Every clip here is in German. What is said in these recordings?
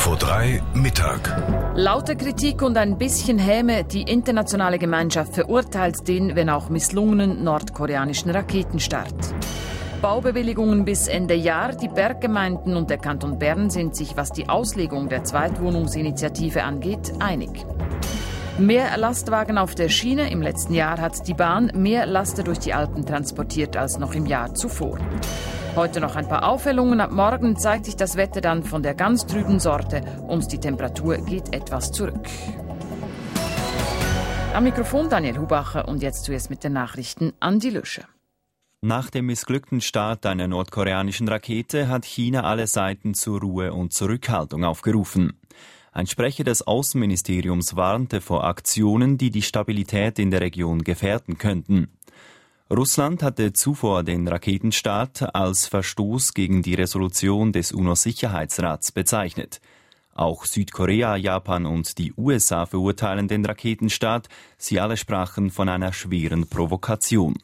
Info 3 Mittag. Laute Kritik und ein bisschen Häme. Die internationale Gemeinschaft verurteilt den, wenn auch misslungenen, nordkoreanischen Raketenstart. Baubewilligungen bis Ende Jahr. Die Berggemeinden und der Kanton Bern sind sich, was die Auslegung der Zweitwohnungsinitiative angeht, einig. Mehr Lastwagen auf der Schiene. Im letzten Jahr hat die Bahn mehr Laster durch die Alpen transportiert als noch im Jahr zuvor. Heute noch ein paar Aufhellungen. Ab morgen zeigt sich das Wetter dann von der ganz trüben Sorte und die Temperatur geht etwas zurück. Am Mikrofon Daniel Hubacher und jetzt zuerst mit den Nachrichten Andi Löscher. Nach dem missglückten Start einer nordkoreanischen Rakete hat China alle Seiten zur Ruhe und Zurückhaltung aufgerufen. Ein Sprecher des Außenministeriums warnte vor Aktionen, die die Stabilität in der Region gefährden könnten. Russland hatte zuvor den Raketenstart als Verstoß gegen die Resolution des UNO-Sicherheitsrats bezeichnet. Auch Südkorea, Japan und die USA verurteilen den Raketenstart. Sie alle sprachen von einer schweren Provokation.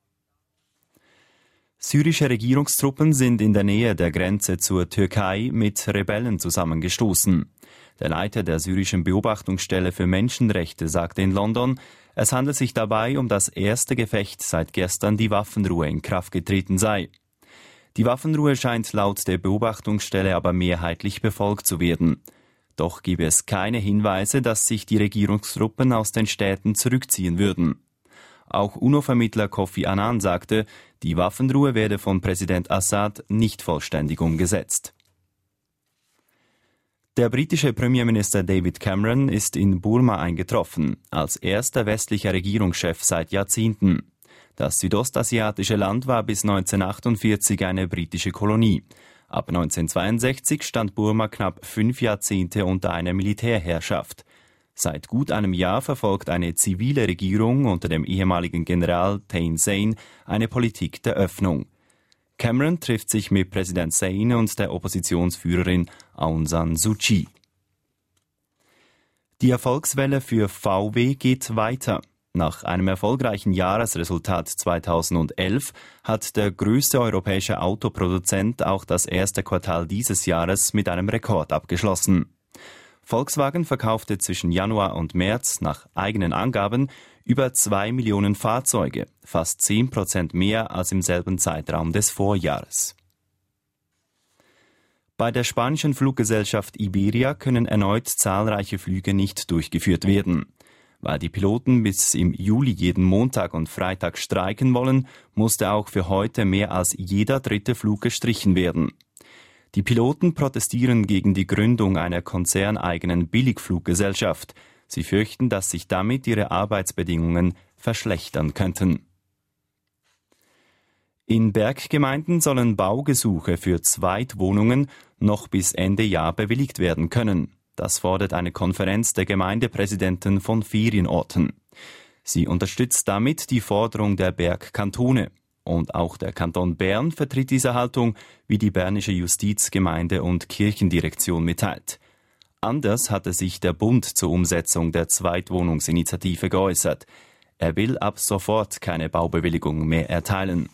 Syrische Regierungstruppen sind in der Nähe der Grenze zur Türkei mit Rebellen zusammengestoßen. Der Leiter der syrischen Beobachtungsstelle für Menschenrechte sagte in London, es handelt sich dabei um das erste Gefecht, seit gestern die Waffenruhe in Kraft getreten sei. Die Waffenruhe scheint laut der Beobachtungsstelle aber mehrheitlich befolgt zu werden. Doch gebe es keine Hinweise, dass sich die Regierungstruppen aus den Städten zurückziehen würden. Auch UNO-Vermittler Kofi Annan sagte, die Waffenruhe werde von Präsident Assad nicht vollständig umgesetzt. Der britische Premierminister David Cameron ist in Burma eingetroffen, als erster westlicher Regierungschef seit Jahrzehnten. Das südostasiatische Land war bis 1948 eine britische Kolonie. Ab 1962 stand Burma knapp 5 Jahrzehnte unter einer Militärherrschaft. Seit gut einem Jahr verfolgt eine zivile Regierung unter dem ehemaligen General Thein Sein eine Politik der Öffnung. Cameron trifft sich mit Präsident Sein und der Oppositionsführerin Aung San Suu Kyi. Die Erfolgswelle für VW geht weiter. Nach einem erfolgreichen Jahresresultat 2011 hat der größte europäische Autoproduzent auch das erste Quartal dieses Jahres mit einem Rekord abgeschlossen. Volkswagen verkaufte zwischen Januar und März nach eigenen Angaben über 2 Millionen Fahrzeuge, fast 10% mehr als im selben Zeitraum des Vorjahres. Bei der spanischen Fluggesellschaft Iberia können erneut zahlreiche Flüge nicht durchgeführt werden. Weil die Piloten bis im Juli jeden Montag und Freitag streiken wollen, musste auch für heute mehr als jeder dritte Flug gestrichen werden. Die Piloten protestieren gegen die Gründung einer konzerneigenen Billigfluggesellschaft. Sie fürchten, dass sich damit ihre Arbeitsbedingungen verschlechtern könnten. In Berggemeinden sollen Baugesuche für Zweitwohnungen noch bis Ende Jahr bewilligt werden können. Das fordert eine Konferenz der Gemeindepräsidenten von Ferienorten. Sie unterstützt damit die Forderung der Bergkantone. Und auch der Kanton Bern vertritt diese Haltung, wie die bernische Justiz-, Gemeinde- und Kirchendirektion mitteilt. Anders hatte sich der Bund zur Umsetzung der Zweitwohnungsinitiative geäußert. Er will ab sofort keine Baubewilligung mehr erteilen.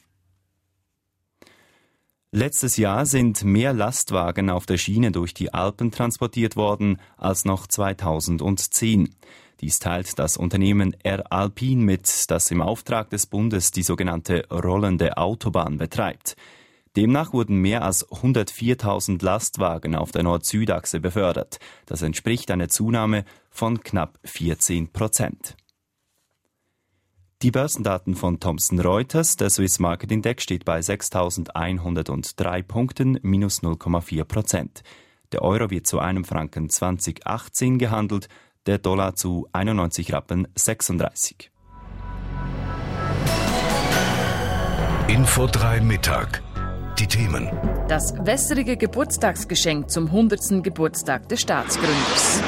Letztes Jahr sind mehr Lastwagen auf der Schiene durch die Alpen transportiert worden als noch 2010. Dies teilt das Unternehmen R. Alpin mit, das im Auftrag des Bundes die sogenannte rollende Autobahn betreibt. Demnach wurden mehr als 104.000 Lastwagen auf der Nord-Süd-Achse befördert. Das entspricht einer Zunahme von knapp 14%. Die Börsendaten von Thomson Reuters, der Swiss Market Index steht bei 6.103 Punkten, minus 0,4%. Der Euro wird zu einem Franken 20,18 gehandelt, der Dollar zu 91,36 Rappen. Info 3 Mittag. Die Themen. Das wässrige Geburtstagsgeschenk zum 100. Geburtstag des Staatsgründers.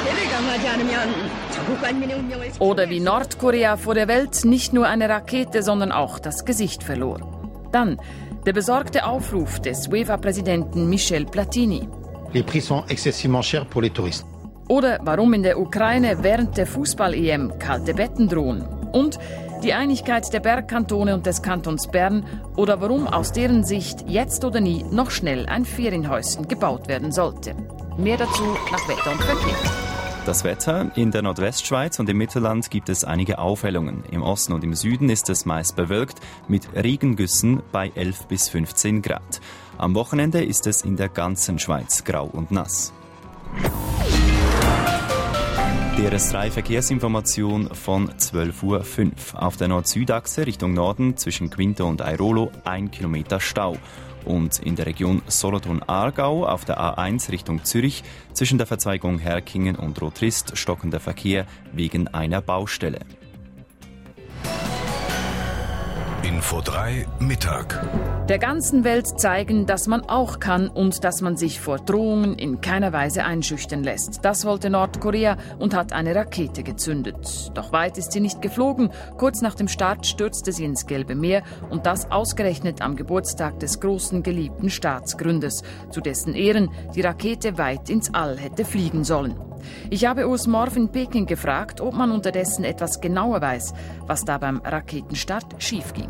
Oder wie Nordkorea vor der Welt nicht nur eine Rakete, sondern auch das Gesicht verlor. Dann der besorgte Aufruf des UEFA-Präsidenten Michel Platini. Les prix sont excessivement chers pour les touristes. Oder warum in der Ukraine während der Fußball-EM kalte Betten drohen. Und die Einigkeit der Bergkantone und des Kantons Bern oder warum aus deren Sicht jetzt oder nie noch schnell ein Ferienhäuschen gebaut werden sollte. Mehr dazu nach Wetter und Verkehr. Das Wetter: in der Nordwestschweiz und im Mittelland gibt es einige Aufhellungen. Im Osten und im Süden ist es meist bewölkt, mit Regengüssen bei 11 bis 15 Grad. Am Wochenende ist es in der ganzen Schweiz grau und nass. Die RS3-Verkehrsinformation von 12:05 Uhr. Auf der Nord-Süd-Achse Richtung Norden zwischen Quinto und Airolo 1 Kilometer Stau. Und in der Region Solothurn-Aargau auf der A1 Richtung Zürich zwischen der Verzweigung Herkingen und Rotrist stockender Verkehr wegen einer Baustelle. Info 3 Mittag. Der ganzen Welt zeigen, dass man auch kann und dass man sich vor Drohungen in keiner Weise einschüchtern lässt. Das wollte Nordkorea und hat eine Rakete gezündet. Doch weit ist sie nicht geflogen. Kurz nach dem Start stürzte sie ins Gelbe Meer und das ausgerechnet am Geburtstag des großen geliebten Staatsgründers, zu dessen Ehren die Rakete weit ins All hätte fliegen sollen. Ich habe Urs Morf in Peking gefragt, ob man unterdessen etwas genauer weiß, was da beim Raketenstart schiefging.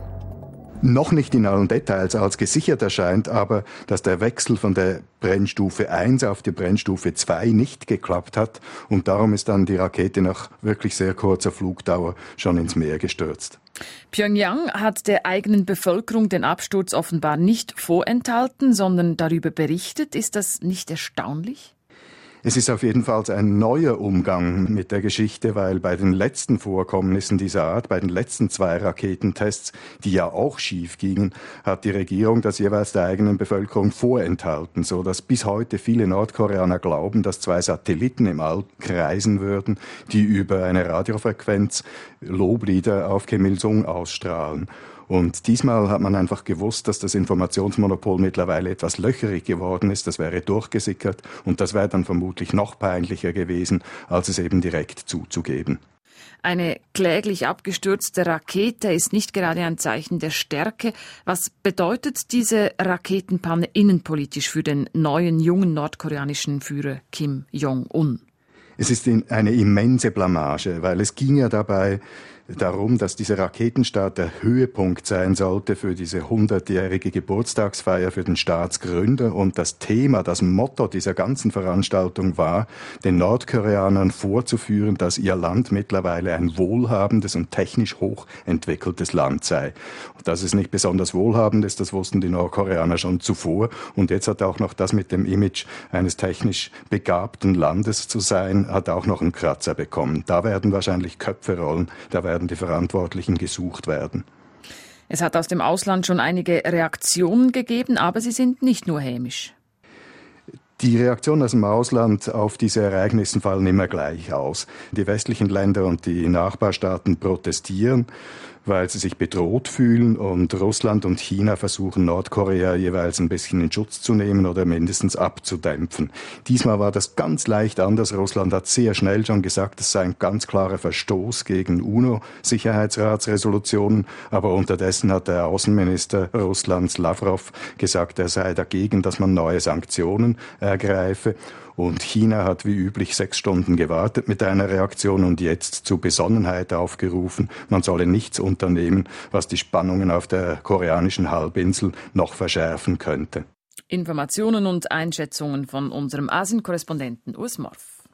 Noch nicht in allen Details als gesichert erscheint, aber dass der Wechsel von der Brennstufe 1 auf die Brennstufe 2 nicht geklappt hat und darum ist dann die Rakete nach wirklich sehr kurzer Flugdauer schon ins Meer gestürzt. Pjöngjang hat der eigenen Bevölkerung den Absturz offenbar nicht vorenthalten, sondern darüber berichtet. Ist das nicht erstaunlich? Es ist auf jeden Fall ein neuer Umgang mit der Geschichte, weil bei den letzten Vorkommnissen dieser Art, bei den letzten 2 Raketentests, die ja auch schief gingen, hat die Regierung das jeweils der eigenen Bevölkerung vorenthalten, so dass bis heute viele Nordkoreaner glauben, dass 2 Satelliten im All kreisen würden, die über eine Radiofrequenz Loblieder auf Kim Il-sung ausstrahlen. Und diesmal hat man einfach gewusst, dass das Informationsmonopol mittlerweile etwas löcherig geworden ist. Das wäre durchgesickert und das wäre dann vermutlich noch peinlicher gewesen, als es eben direkt zuzugeben. Eine kläglich abgestürzte Rakete ist nicht gerade ein Zeichen der Stärke. Was bedeutet diese Raketenpanne innenpolitisch für den neuen, jungen nordkoreanischen Führer Kim Jong-un? Es ist eine immense Blamage, weil es ging ja dabei darum, dass dieser Raketenstart der Höhepunkt sein sollte für diese 100-jährige Geburtstagsfeier für den Staatsgründer. Und das Thema, das Motto dieser ganzen Veranstaltung war, den Nordkoreanern vorzuführen, dass ihr Land mittlerweile ein wohlhabendes und technisch hochentwickeltes Land sei. Und dass es nicht besonders wohlhabend ist, das wussten die Nordkoreaner schon zuvor. Und jetzt hat auch noch das mit dem Image eines technisch begabten Landes zu sein, hat auch noch einen Kratzer bekommen. Da werden wahrscheinlich Köpfe rollen, da werden die Verantwortlichen gesucht werden. Es hat aus dem Ausland schon einige Reaktionen gegeben, aber sie sind nicht nur hämisch. Die Reaktionen aus dem Ausland auf diese Ereignisse fallen immer gleich aus. Die westlichen Länder und die Nachbarstaaten protestieren, weil sie sich bedroht fühlen und Russland und China versuchen Nordkorea jeweils ein bisschen in Schutz zu nehmen oder mindestens abzudämpfen. Diesmal war das ganz leicht anders. Russland hat sehr schnell schon gesagt, es sei ein ganz klarer Verstoß gegen UNO-Sicherheitsratsresolutionen, aber unterdessen hat der Außenminister Russlands Lavrov gesagt, er sei dagegen, dass man neue Sanktionen ergreife. Und China hat wie üblich 6 Stunden gewartet mit einer Reaktion und jetzt zu Besonnenheit aufgerufen. Man solle nichts unternehmen, was die Spannungen auf der koreanischen Halbinsel noch verschärfen könnte. Informationen und Einschätzungen von unserem Asien-Korrespondenten Urs Morf.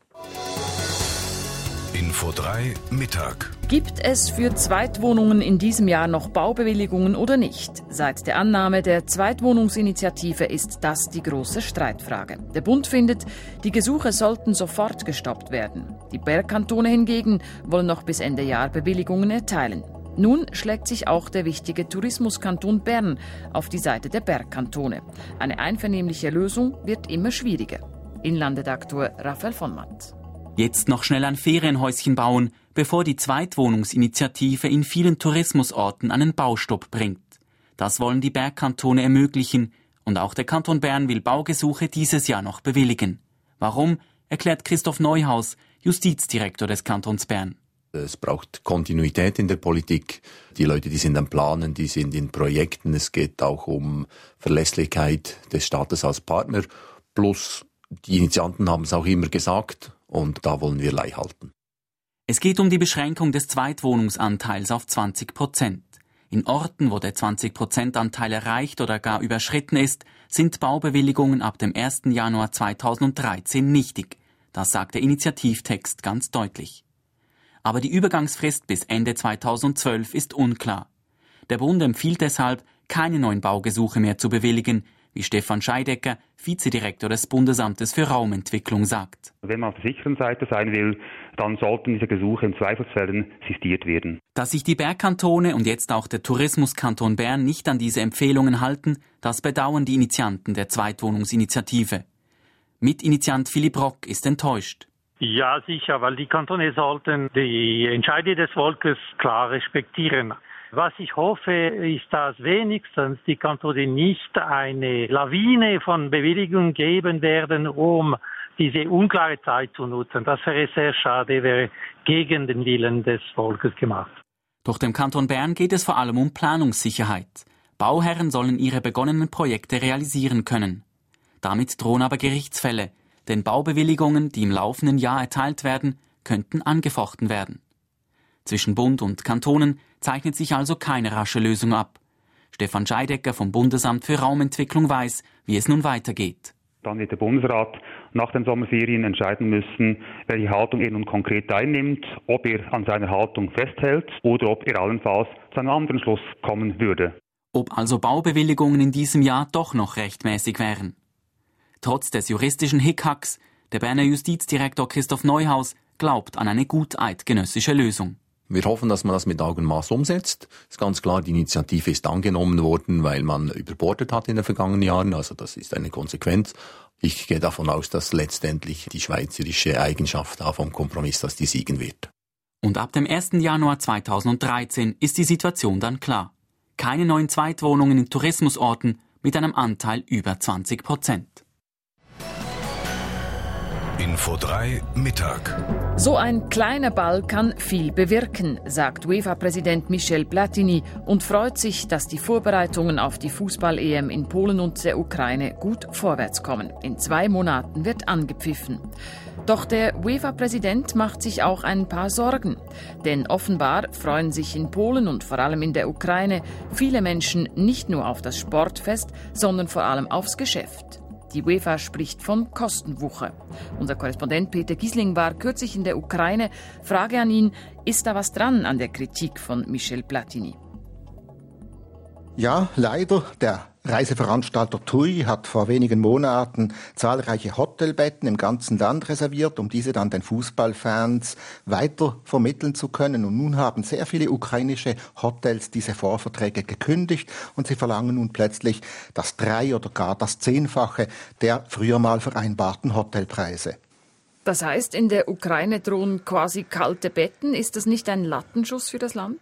Info 3 Mittag. Gibt es für Zweitwohnungen in diesem Jahr noch Baubewilligungen oder nicht? Seit der Annahme der Zweitwohnungsinitiative ist das die große Streitfrage. Der Bund findet, die Gesuche sollten sofort gestoppt werden. Die Bergkantone hingegen wollen noch bis Ende Jahr Bewilligungen erteilen. Nun schlägt sich auch der wichtige Tourismuskanton Bern auf die Seite der Bergkantone. Eine einvernehmliche Lösung wird immer schwieriger. Inlandredaktor Raphael von Matt. Jetzt noch schnell ein Ferienhäuschen bauen, bevor die Zweitwohnungsinitiative in vielen Tourismusorten einen Baustopp bringt. Das wollen die Bergkantone ermöglichen und auch der Kanton Bern will Baugesuche dieses Jahr noch bewilligen. Warum, erklärt Christoph Neuhaus, Justizdirektor des Kantons Bern. Es braucht Kontinuität in der Politik. Die Leute, die sind am Planen, die sind in Projekten. Es geht auch um Verlässlichkeit des Staates als Partner. Plus die Initianten haben es auch immer gesagt und da wollen wir Leih halten. Es geht um die Beschränkung des Zweitwohnungsanteils auf 20%. In Orten, wo der 20%-Anteil erreicht oder gar überschritten ist, sind Baubewilligungen ab dem 1. Januar 2013 nichtig. Das sagt der Initiativtext ganz deutlich. Aber die Übergangsfrist bis Ende 2012 ist unklar. Der Bund empfiehlt deshalb, keine neuen Baugesuche mehr zu bewilligen, wie Stefan Scheidecker, Vizedirektor des Bundesamtes für Raumentwicklung, sagt. Wenn man auf der sicheren Seite sein will, dann sollten diese Gesuche in Zweifelsfällen sistiert werden. Dass sich die Bergkantone und jetzt auch der Tourismuskanton Bern nicht an diese Empfehlungen halten, das bedauern die Initianten der Zweitwohnungsinitiative. Mitinitiant Philipp Rock ist enttäuscht. Ja, sicher, weil die Kantone sollten die Entscheide des Volkes klar respektieren. Was ich hoffe, ist, dass wenigstens die Kantone nicht eine Lawine von Bewilligungen geben werden, um diese unklare Zeit zu nutzen. Das wäre sehr schade, wäre gegen den Willen des Volkes gemacht. Doch dem Kanton Bern geht es vor allem um Planungssicherheit. Bauherren sollen ihre begonnenen Projekte realisieren können. Damit drohen aber Gerichtsfälle, denn Baubewilligungen, die im laufenden Jahr erteilt werden, könnten angefochten werden. Zwischen Bund und Kantonen zeichnet sich also keine rasche Lösung ab. Stefan Scheidecker vom Bundesamt für Raumentwicklung weiß, wie es nun weitergeht. Dann wird der Bundesrat nach den Sommerferien entscheiden müssen, welche Haltung er nun konkret einnimmt, ob er an seiner Haltung festhält oder ob er allenfalls zu einem anderen Schluss kommen würde. Ob also Baubewilligungen in diesem Jahr doch noch rechtmäßig wären. Trotz des juristischen Hickhacks, der Berner Justizdirektor Christoph Neuhaus glaubt an eine gut eidgenössische Lösung. Wir hoffen, dass man das mit Augenmaß umsetzt. Es ist ganz klar, die Initiative ist angenommen worden, weil man überbordet hat in den vergangenen Jahren. Also das ist eine Konsequenz. Ich gehe davon aus, dass letztendlich die schweizerische Eigenschaft vom Kompromiss, dass die siegen wird. Und ab dem 1. Januar 2013 ist die Situation dann klar. Keine neuen Zweitwohnungen in Tourismusorten mit einem Anteil über 20%. Info 3 Mittag. So ein kleiner Ball kann viel bewirken, sagt UEFA-Präsident Michel Platini und freut sich, dass die Vorbereitungen auf die Fußball-EM in Polen und der Ukraine gut vorwärts kommen. In 2 Monaten wird angepfiffen. Doch der UEFA-Präsident macht sich auch ein paar Sorgen. Denn offenbar freuen sich in Polen und vor allem in der Ukraine viele Menschen nicht nur auf das Sportfest, sondern vor allem aufs Geschäft. Die UEFA spricht von Kostenwucher. Unser Korrespondent Peter Gisling war kürzlich in der Ukraine. Frage an ihn, ist da was dran an der Kritik von Michel Platini? Ja, leider. Der Reiseveranstalter TUI hat vor wenigen Monaten zahlreiche Hotelbetten im ganzen Land reserviert, um diese dann den Fußballfans weiter vermitteln zu können. Und nun haben sehr viele ukrainische Hotels diese Vorverträge gekündigt und sie verlangen nun plötzlich das 3- oder gar das 10-fache der früher mal vereinbarten Hotelpreise. Das heißt, in der Ukraine drohen quasi kalte Betten. Ist das nicht ein Lattenschuss für das Land?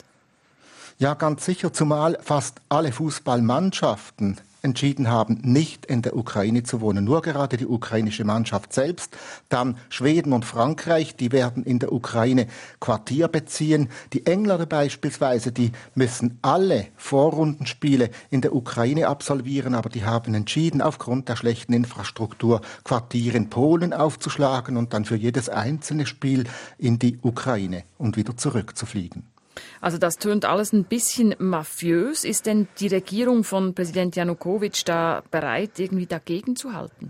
Ja, ganz sicher, zumal fast alle Fußballmannschaften entschieden haben, nicht in der Ukraine zu wohnen. Nur gerade die ukrainische Mannschaft selbst. Dann Schweden und Frankreich, die werden in der Ukraine Quartier beziehen. Die Engländer beispielsweise, die müssen alle Vorrundenspiele in der Ukraine absolvieren, aber die haben entschieden, aufgrund der schlechten Infrastruktur Quartiere in Polen aufzuschlagen und dann für jedes einzelne Spiel in die Ukraine und wieder zurückzufliegen. Also das tönt alles ein bisschen mafiös. Ist denn die Regierung von Präsident Janukowitsch da bereit, irgendwie dagegen zu halten?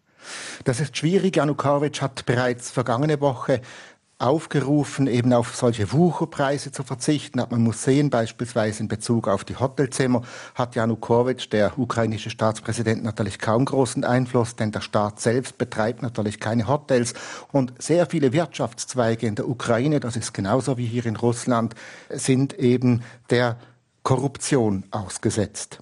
Das ist schwierig. Janukowitsch hat bereits vergangene Woche aufgerufen, eben auf solche Wucherpreise zu verzichten. Man muss sehen, beispielsweise in Bezug auf die Hotelzimmer hat Janukowitsch, der ukrainische Staatspräsident, natürlich kaum großen Einfluss, denn der Staat selbst betreibt natürlich keine Hotels. Und sehr viele Wirtschaftszweige in der Ukraine, das ist genauso wie hier in Russland, sind eben der Korruption ausgesetzt.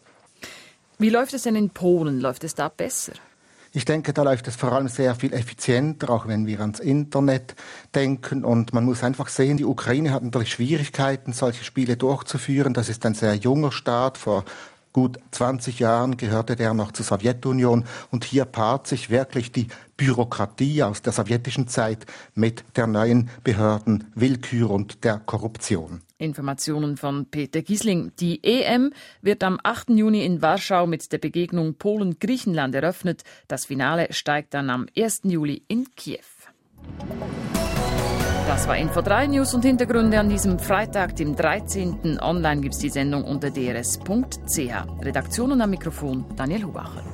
Wie läuft es denn in Polen? Läuft es da besser? Ich denke, da läuft es vor allem sehr viel effizienter, auch wenn wir ans Internet denken. Und man muss einfach sehen, die Ukraine hat natürlich Schwierigkeiten, solche Spiele durchzuführen. Das ist ein sehr junger Staat. Vor gut 20 Jahren gehörte der noch zur Sowjetunion. Und hier paart sich wirklich die Bürokratie aus der sowjetischen Zeit mit der neuen Behördenwillkür und der Korruption. Informationen von Peter Gisling. Die EM wird am 8. Juni in Warschau mit der Begegnung Polen-Griechenland eröffnet. Das Finale steigt dann am 1. Juli in Kiew. Das war Info3 News und Hintergründe an diesem Freitag, dem 13. Online gibt es die Sendung unter drs.ch. Redaktion und am Mikrofon Daniel Hubacher.